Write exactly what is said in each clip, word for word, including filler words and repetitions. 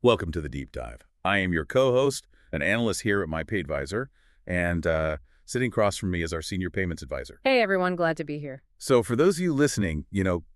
Welcome to the Deep Dive. I am your co-host, an analyst here at MyPayAdvisor, and uh, sitting across from me is our senior payments advisor. Hey, everyone. Glad to be here. So for those of you listening, you know,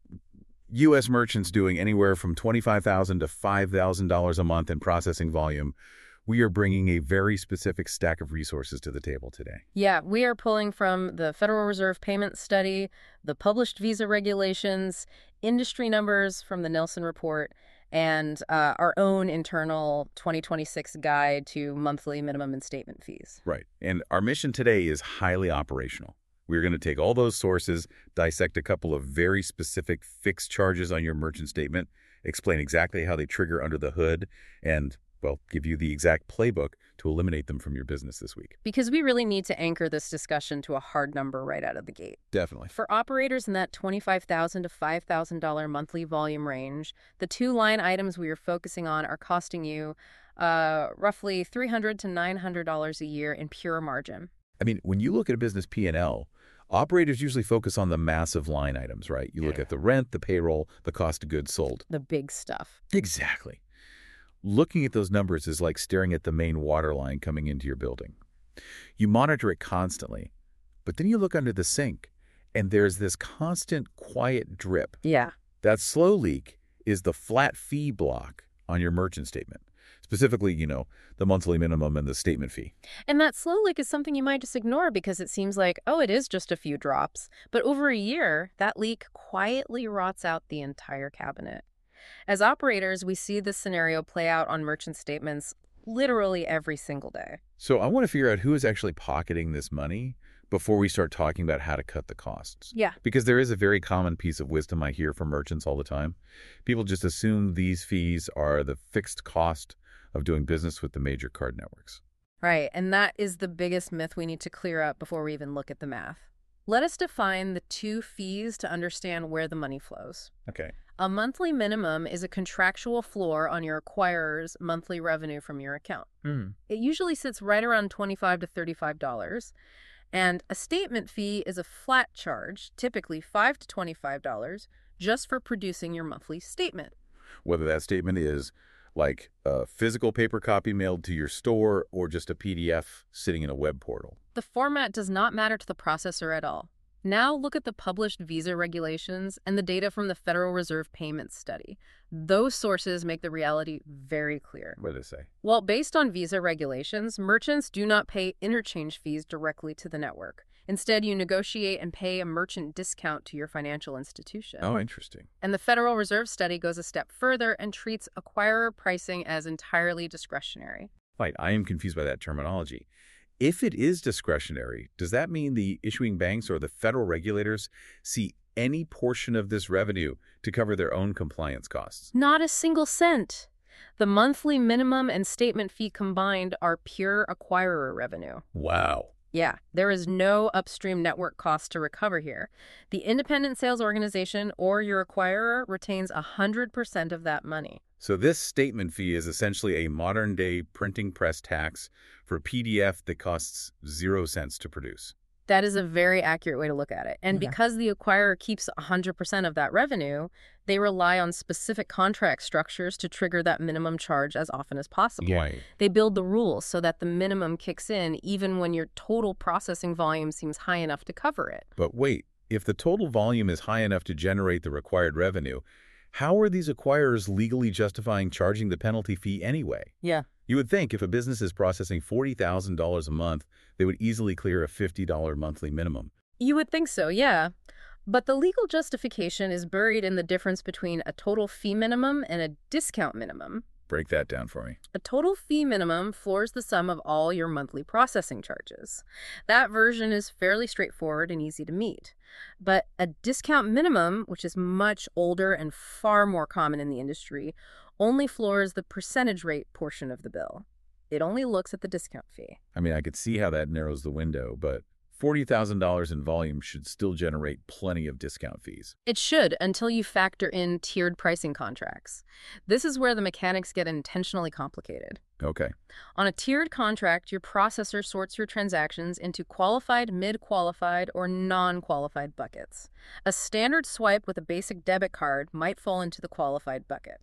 U S merchants doing anywhere from twenty-five thousand dollars to five thousand dollars a month in processing volume, we are bringing a very specific stack of resources to the table today. Yeah, we are pulling from the Federal Reserve Payment Study, the published visa regulations, industry numbers from the Nelson Report, and uh, our own internal twenty twenty-six guide to monthly minimum and statement fees. Right. And our mission today is highly operational. We're going to take all those sources, dissect a couple of very specific fixed charges on your merchant statement, explain exactly how they trigger under the hood, and, well, give you the exact playbook to eliminate them from your business this week. Because we really need to anchor this discussion to a hard number right out of the gate. Definitely. For operators in that twenty-five thousand dollars to five thousand dollars monthly volume range, the two line items we are focusing on are costing you uh, roughly three hundred dollars to nine hundred dollars a year in pure margin. I mean, when you look at a business P and L, operators usually focus on the massive line items, right? You look Yeah. at the rent, the payroll, the cost of goods sold. The big stuff. Exactly. Looking at those numbers is like staring at the main water line coming into your building. You monitor it constantly, but then you look under the sink, and there's this constant quiet drip. Yeah. That slow leak is the flat fee block on your merchant statement. Specifically, you know, the monthly minimum and the statement fee. And that slow leak is something you might just ignore because it seems like, oh, it is just a few drops. But over a year, that leak quietly rots out the entire cabinet. As operators, we see this scenario play out on merchant statements literally every single day. So I want to figure out who is actually pocketing this money before we start talking about how to cut the costs. Yeah. Because there is a very common piece of wisdom I hear from merchants all the time. People just assume these fees are the fixed cost of doing business with the major card networks. Right, and that is the biggest myth we need to clear up before we even look at the math. Let us define the two fees to understand where the money flows. Okay. A monthly minimum is a contractual floor on your acquirer's monthly revenue from your account. Mm. It usually sits right around twenty-five dollars to thirty-five dollars. And a statement fee is a flat charge, typically five dollars to twenty-five dollars, just for producing your monthly statement. Whether that statement is like a physical paper copy mailed to your store or just a P D F sitting in a web portal. The format does not matter to the processor at all. Now look at the published visa regulations and the data from the Federal Reserve Payment Study. Those sources make the reality very clear. What did it say? Well, based on visa regulations, merchants do not pay interchange fees directly to the network. Instead, you negotiate and pay a merchant discount to your financial institution. Oh, interesting. And the Federal Reserve Study goes a step further and treats acquirer pricing as entirely discretionary. Right, I am confused by that terminology. If it is discretionary, does that mean the issuing banks or the federal regulators see any portion of this revenue to cover their own compliance costs? Not a single cent. The monthly minimum and statement fee combined are pure acquirer revenue. Wow. Yeah, there is no upstream network cost to recover here. The independent sales organization or your acquirer retains one hundred percent of that money. So this statement fee is essentially a modern-day printing press tax for a P D F that costs zero cents to produce. That is a very accurate way to look at it. And Yeah. because the acquirer keeps one hundred percent of that revenue, they rely on specific contract structures to trigger that minimum charge as often as possible. Right. They build the rules so that the minimum kicks in even when your total processing volume seems high enough to cover it. But wait, if the total volume is high enough to generate the required revenue, how are these acquirers legally justifying charging the penalty fee anyway? Yeah. You would think if a business is processing forty thousand dollars a month, they would easily clear a fifty dollars monthly minimum. You would think so, yeah. But the legal justification is buried in the difference between a total fee minimum and a discount minimum. Break that down for me. A total fee minimum floors the sum of all your monthly processing charges. That version is fairly straightforward and easy to meet. But a discount minimum, which is much older and far more common in the industry, only floors the percentage rate portion of the bill. It only looks at the discount fee. I mean, I could see how that narrows the window, but forty thousand dollars in volume should still generate plenty of discount fees. It should, until you factor in tiered pricing contracts. This is where the mechanics get intentionally complicated. Okay. On a tiered contract, your processor sorts your transactions into qualified, mid-qualified, or non-qualified buckets. A standard swipe with a basic debit card might fall into the qualified bucket. Sure.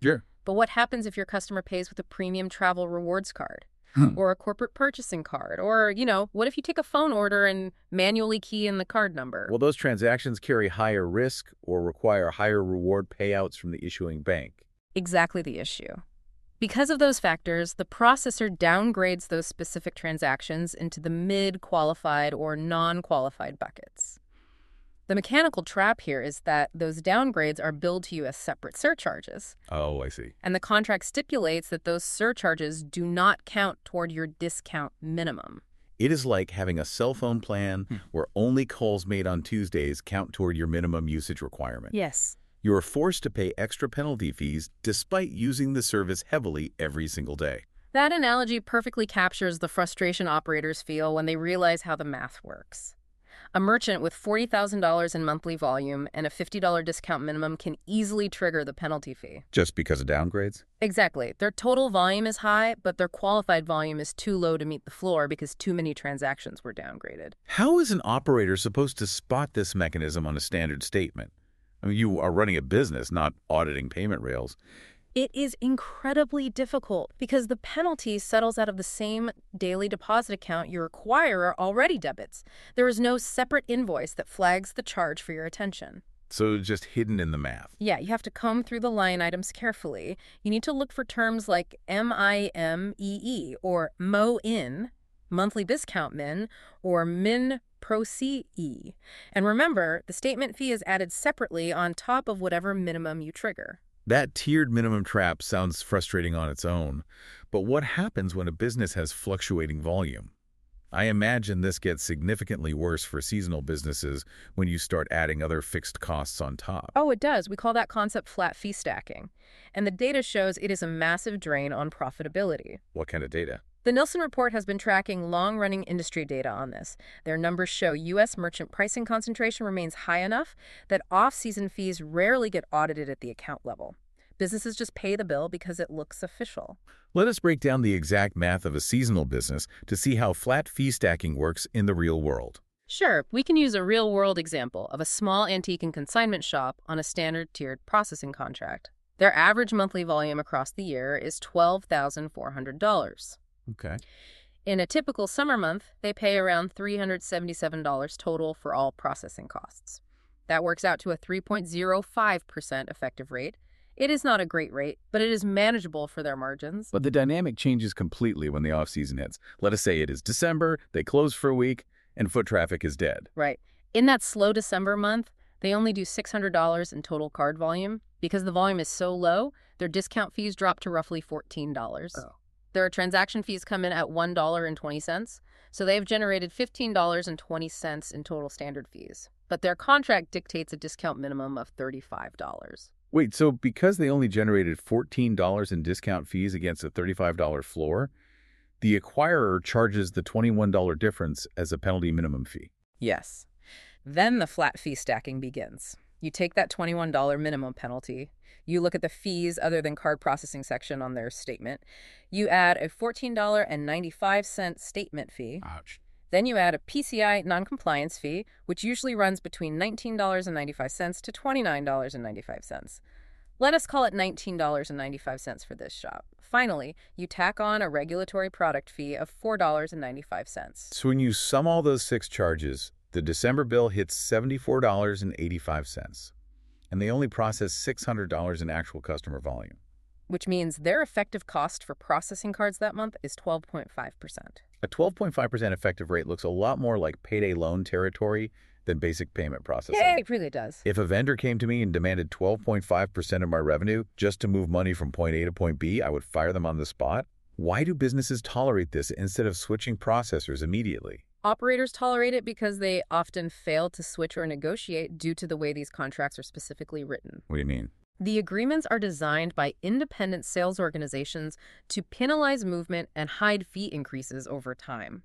But what happens if your customer pays with a premium travel rewards card? Hmm. Or a corporate purchasing card? Or, you know, what if you take a phone order and manually key in the card number? Well, those transactions carry higher risk or require higher reward payouts from the issuing bank. Exactly the issue. Because of those factors, the processor downgrades those specific transactions into the mid-qualified or non-qualified buckets. The mechanical trap here is that those downgrades are billed to you as separate surcharges. Oh, I see. And the contract stipulates that those surcharges do not count toward your discount minimum. It is like having a cell phone plan where only calls made on Tuesdays count toward your minimum usage requirement. Yes. You are forced to pay extra penalty fees despite using the service heavily every single day. That analogy perfectly captures the frustration operators feel when they realize how the math works. A merchant with forty thousand dollars in monthly volume and a fifty dollar discount minimum can easily trigger the penalty fee. Just because of downgrades? Exactly. Their total volume is high, but their qualified volume is too low to meet the floor because too many transactions were downgraded. How is an operator supposed to spot this mechanism on a standard statement? I mean, you are running a business, not auditing payment rails. It is incredibly difficult because the penalty settles out of the same daily deposit account your acquirer already debits. There is no separate invoice that flags the charge for your attention. So just hidden in the math. Yeah, you have to comb through the line items carefully. You need to look for terms like M I M E E or M O I N, monthly discount min, or min pro C E. And remember, the statement fee is added separately on top of whatever minimum you trigger. That tiered minimum trap sounds frustrating on its own, but what happens when a business has fluctuating volume? I imagine this gets significantly worse for seasonal businesses when you start adding other fixed costs on top. Oh, it does. We call that concept flat fee stacking. And the data shows it is a massive drain on profitability. What kind of data? The Nielsen report has been tracking long-running industry data on this. Their numbers show U S merchant pricing concentration remains high enough that off-season fees rarely get audited at the account level. Businesses just pay the bill because it looks official. Let us break down the exact math of a seasonal business to see how flat fee stacking works in the real world. Sure, we can use a real-world example of a small antique and consignment shop on a standard tiered processing contract. Their average monthly volume across the year is twelve thousand four hundred dollars. Okay. In a typical summer month, they pay around three hundred seventy-seven dollars total for all processing costs. That works out to a three point zero five percent effective rate. It is not a great rate, but it is manageable for their margins. But the dynamic changes completely when the off-season hits. Let us say it is December, they close for a week, and foot traffic is dead. Right. In that slow December month, they only do six hundred dollars in total card volume. Because the volume is so low, their discount fees drop to roughly fourteen dollars. Oh. Their transaction fees come in at one dollar and twenty cents, so they've generated fifteen dollars and twenty cents in total standard fees. But their contract dictates a discount minimum of thirty-five dollars. Wait, so because they only generated fourteen dollars in discount fees against a thirty-five dollar floor, the acquirer charges the twenty-one dollar difference as a penalty minimum fee? Yes. Then the flat fee stacking begins. You take that twenty-one dollar minimum penalty, you look at the fees other than card processing section on their statement, you add a fourteen dollars and ninety-five cents statement fee. Ouch. Then you add a P C I non-compliance fee, which usually runs between nineteen dollars and ninety-five cents to twenty-nine dollars and ninety-five cents. Let us call it nineteen dollars and ninety-five cents for this shop. Finally, you tack on a regulatory product fee of four dollars and ninety-five cents. So when you sum all those six charges, the December bill hits seventy-four dollars and eighty-five cents, and they only process six hundred dollars in actual customer volume. Which means their effective cost for processing cards that month is twelve point five percent. A twelve point five percent effective rate looks a lot more like payday loan territory than basic payment processing. Yeah, it really does. If a vendor came to me and demanded twelve point five percent of my revenue just to move money from point A to point B, I would fire them on the spot. Why do businesses tolerate this instead of switching processors immediately? Operators tolerate it because they often fail to switch or negotiate due to the way these contracts are specifically written. What do you mean? The agreements are designed by independent sales organizations to penalize movement and hide fee increases over time.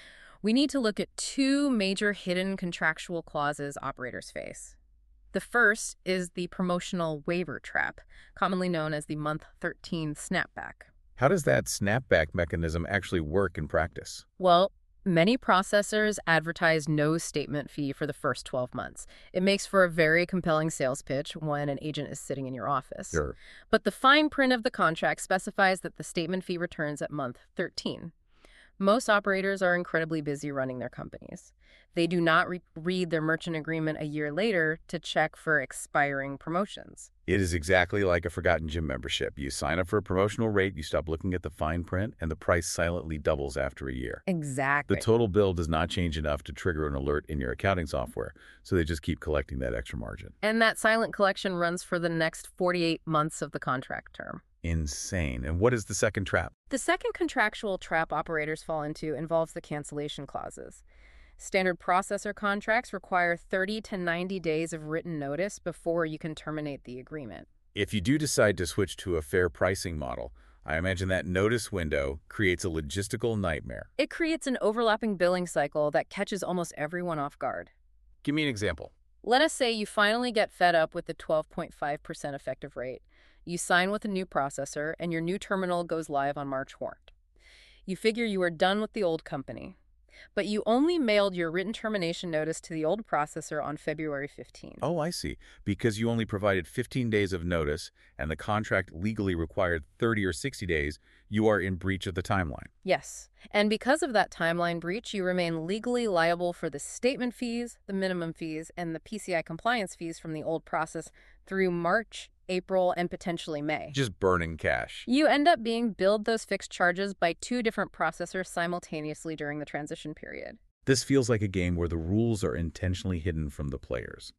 We need to look at two major hidden contractual clauses operators face. The first is the promotional waiver trap, commonly known as the month thirteen snapback. How does that snapback mechanism actually work in practice? Well, Many processors advertise no statement fee for the first twelve months. It makes for a very compelling sales pitch when an agent is sitting in your office. Sure. But the fine print of the contract specifies that the statement fee returns at month thirteen. Most operators are incredibly busy running their companies. They do not re- read their merchant agreement a year later to check for expiring promotions. It is exactly like a forgotten gym membership. You sign up for a promotional rate, you stop looking at the fine print, and the price silently doubles after a year. Exactly. The total bill does not change enough to trigger an alert in your accounting software, so they just keep collecting that extra margin. And that silent collection runs for the next forty-eight months of the contract term. Insane. And what is the second trap? The second contractual trap operators fall into involves the cancellation clauses. Standard processor contracts require thirty to ninety days of written notice before you can terminate the agreement. If you do decide to switch to a fair pricing model, I imagine that notice window creates a logistical nightmare. It creates an overlapping billing cycle that catches almost everyone off guard. Give me an example. Let us say you finally get fed up with the twelve point five percent effective rate. You sign with a new processor, and your new terminal goes live on March fourth. You figure you are done with the old company. But you only mailed your written termination notice to the old processor on February fifteenth. Oh, I see. Because you only provided fifteen days of notice and the contract legally required thirty or sixty days, you are in breach of the timeline. Yes. And because of that timeline breach, you remain legally liable for the statement fees, the minimum fees, and the P C I compliance fees from the old process through March, April, and potentially May. Just burning cash. You end up being billed those fixed charges by two different processors simultaneously during the transition period. This feels like a game where the rules are intentionally hidden from the players.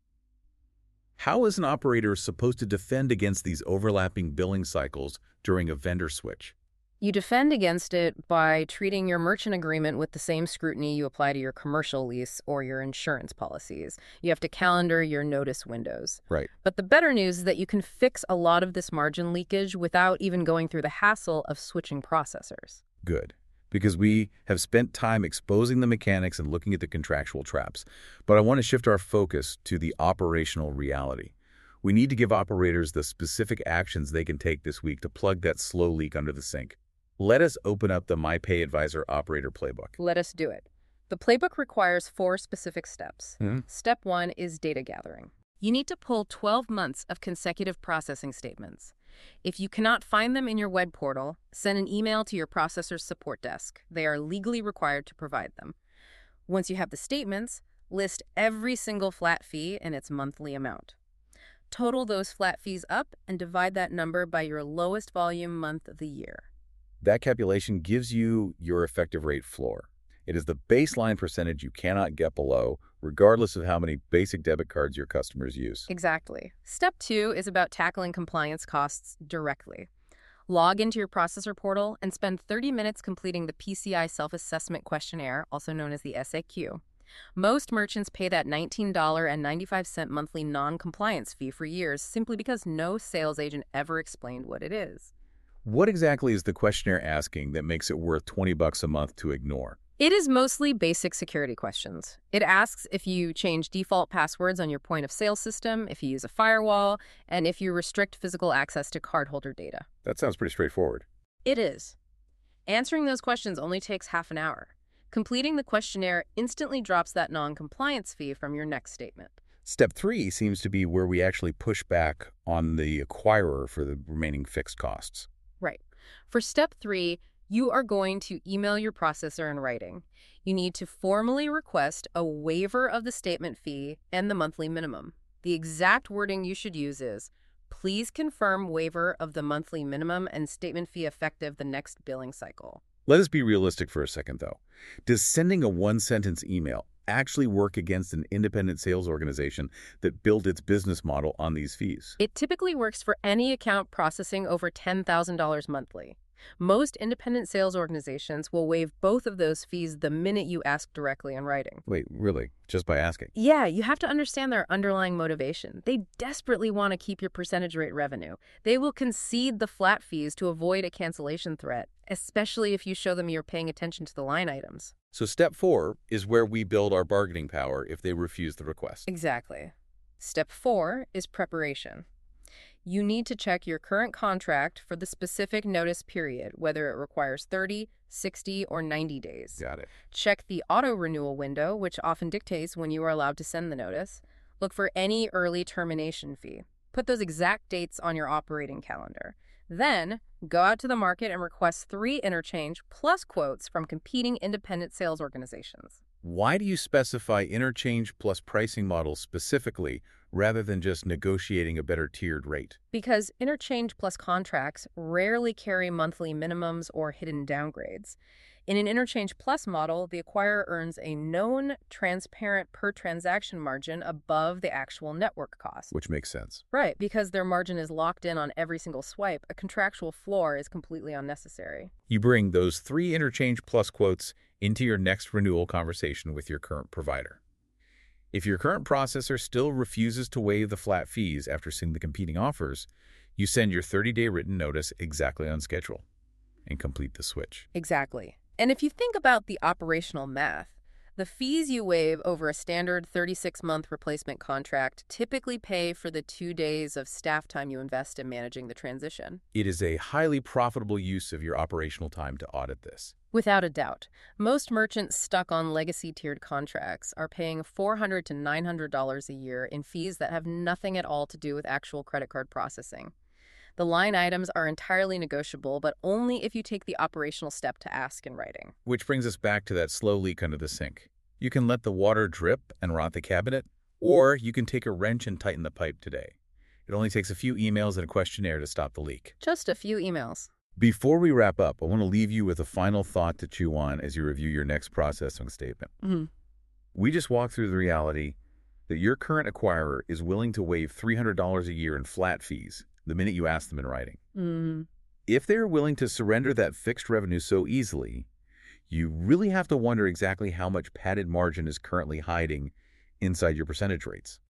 How is an operator supposed to defend against these overlapping billing cycles during a vendor switch? You defend against it by treating your merchant agreement with the same scrutiny you apply to your commercial lease or your insurance policies. You have to calendar your notice windows. Right. But the better news is that you can fix a lot of this margin leakage without even going through the hassle of switching processors. Good. Because we have spent time exposing the mechanics and looking at the contractual traps. But I want to shift our focus to the operational reality. We need to give operators the specific actions they can take this week to plug that slow leak under the sink. Let us open up the MyPayAdvisor operator playbook. Let us do it. The playbook requires four specific steps. Mm-hmm. Step one is data gathering. You need to pull twelve months of consecutive processing statements. If you cannot find them in your web portal, send an email to your processor's support desk. They are legally required to provide them. Once you have the statements, list every single flat fee and its monthly amount. Total those flat fees up and divide that number by your lowest volume month of the year. That calculation gives you your effective rate floor. It is the baseline percentage you cannot get below, regardless of how many basic debit cards your customers use. Exactly. Step two is about tackling compliance costs directly. Log into your processor portal and spend thirty minutes completing the P C I self-assessment questionnaire, also known as the S A Q. Most merchants pay that nineteen dollars and ninety-five cents monthly non-compliance fee for years simply because no sales agent ever explained what it is. What exactly is the questionnaire asking that makes it worth twenty bucks a month to ignore? It is mostly basic security questions. It asks if you change default passwords on your point of sale system, if you use a firewall, and if you restrict physical access to cardholder data. That sounds pretty straightforward. It is. Answering those questions only takes half an hour. Completing the questionnaire instantly drops that non-compliance fee from your next statement. Step three seems to be where we actually push back on the acquirer for the remaining fixed costs. Right. For step three, you are going to email your processor in writing. You need to formally request a waiver of the statement fee and the monthly minimum. The exact wording you should use is, please confirm waiver of the monthly minimum and statement fee effective the next billing cycle. Let us be realistic for a second, though. Does sending a one-sentence email actually work against an independent sales organization that built its business model on these fees? It typically works for any account processing over ten thousand dollars monthly. Most independent sales organizations will waive both of those fees the minute you ask directly in writing. Wait, really? Just by asking? Yeah, you have to understand their underlying motivation. They desperately want to keep your percentage rate revenue. They will concede the flat fees to avoid a cancellation threat, especially if you show them you're paying attention to the line items. So step four is where we build our bargaining power if they refuse the request. Exactly. Step four is preparation. You need to check your current contract for the specific notice period, whether it requires thirty, sixty, or ninety days. Got it. Check the auto-renewal window, which often dictates when you are allowed to send the notice. Look for any early termination fee. Put those exact dates on your operating calendar. Then, go out to the market and request three interchange plus quotes from competing independent sales organizations. Why do you specify interchange plus pricing models specifically rather than just negotiating a better tiered rate? Because interchange plus contracts rarely carry monthly minimums or hidden downgrades. In an interchange plus model, the acquirer earns a known, transparent per transaction margin above the actual network cost. Which makes sense. Right, because their margin is locked in on every single swipe, a contractual floor is completely unnecessary. You bring those three interchange plus quotes into your next renewal conversation with your current provider. If your current processor still refuses to waive the flat fees after seeing the competing offers, you send your thirty-day written notice exactly on schedule and complete the switch. Exactly. And if you think about the operational math, the fees you waive over a standard thirty-six month replacement contract typically pay for the two days of staff time you invest in managing the transition. It is a highly profitable use of your operational time to audit this. Without a doubt, most merchants stuck on legacy tiered contracts are paying four hundred to nine hundred dollars a year in fees that have nothing at all to do with actual credit card processing. The line items are entirely negotiable, but only if you take the operational step to ask in writing. Which brings us back to that slow leak under the sink. You can let the water drip and rot the cabinet, or you can take a wrench and tighten the pipe today. It only takes a few emails and a questionnaire to stop the leak. Just a few emails. Before we wrap up, I want to leave you with a final thought to chew on as you review your next processing statement. Mm-hmm. We just walked through the reality that your current acquirer is willing to waive three hundred dollars a year in flat fees the minute you ask them in writing. Mm-hmm. If they're willing to surrender that fixed revenue so easily, you really have to wonder exactly how much padded margin is currently hiding inside your percentage rates.